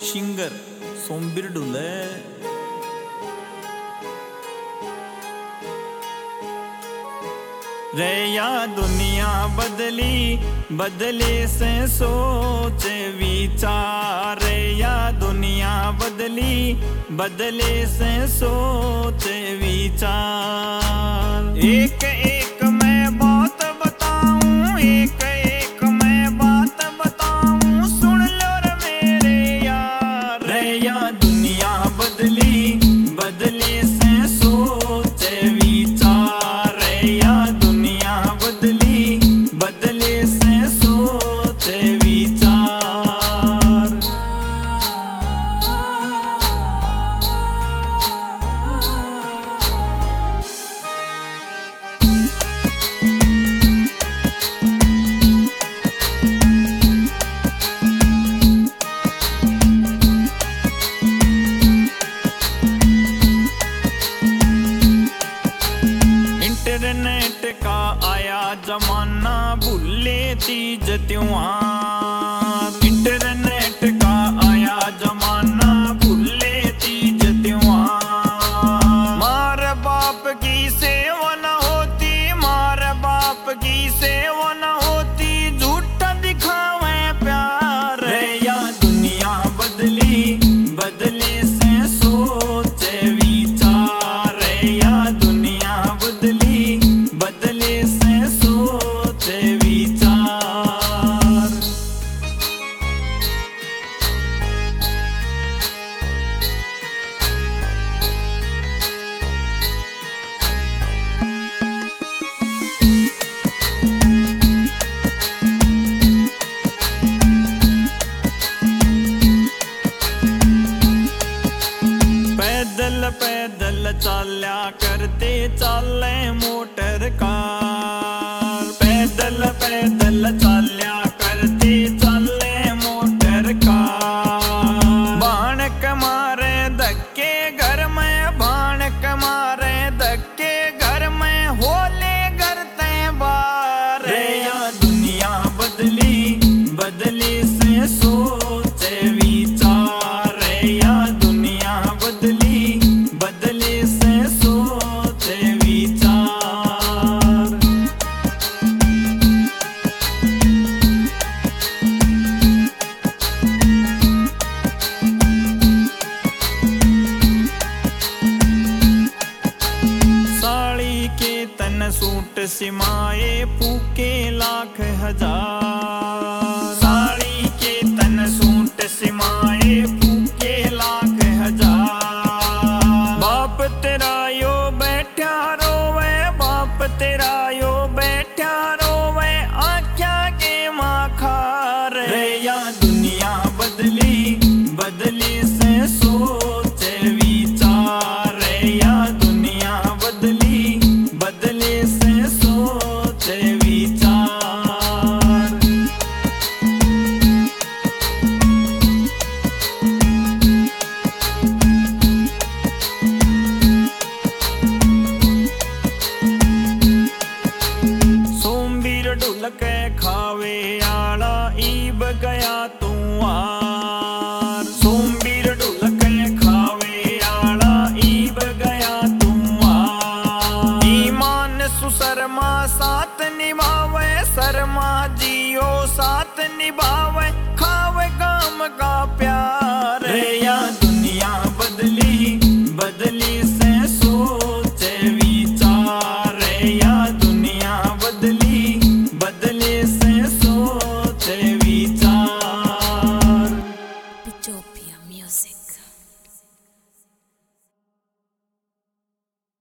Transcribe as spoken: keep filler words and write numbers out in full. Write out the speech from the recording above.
Singer Sombir ढुले। रे या दुनिया बदली बदले से सोच विचार, रे या दुनिया बदली बदले से सोच विचार। एक एक मैं बात बताऊं, एक एक मैं बात बताऊं, सुन लो रे मेरे यार। रे या दुनिया बदली बदले से सोच विचार, रे या दुनिया बदली बदले से सोच विचार। इंटरनेट का आया जमाना, भूले तीज त्योहार। इंटरनेट का आया जमाना, भूले तीज त्योहार। मार बाप की सेवा न होती, मार बाप की सेवा न होती, झूठा दिखावे प्यार। रे या दुनिया बदली बदले से सोच विचार, रे या दुनिया बदली बदले से सोच विचार। पैदल पैदल चाल्या करते चाले मोटर कार। पैदल पैदल चाल्या करते चाले मोटर कार। भाणक मारे धक्के घर में, भाणक मारे धक्के घर में, होले करते बार। रे या दुनिया बदली बदले से सोच विचार, रे या दुनिया बदली बदले से सोच विचार। साड़ी के तन सूट सिमाए फूके लाख हजार। साड़ी के तन सूट सिमाए फूके लाख हजार। बाप तेरा यो बैठा रोवे, बाप तेरा यो बैठा रोवे, आख्या के माखार। रे या दुनिया बदली बदले से सोच विचार, रे या दुनिया बदली बदले से सोच विचार। सोमबीर ढुलक खावे आला, ईब गया तू आर। सोमबीर ढुलक खावे आला, ईब गया तू आर। ईमान सुसरमा साथ निभावे, शर्मा जियो साथ निभावे,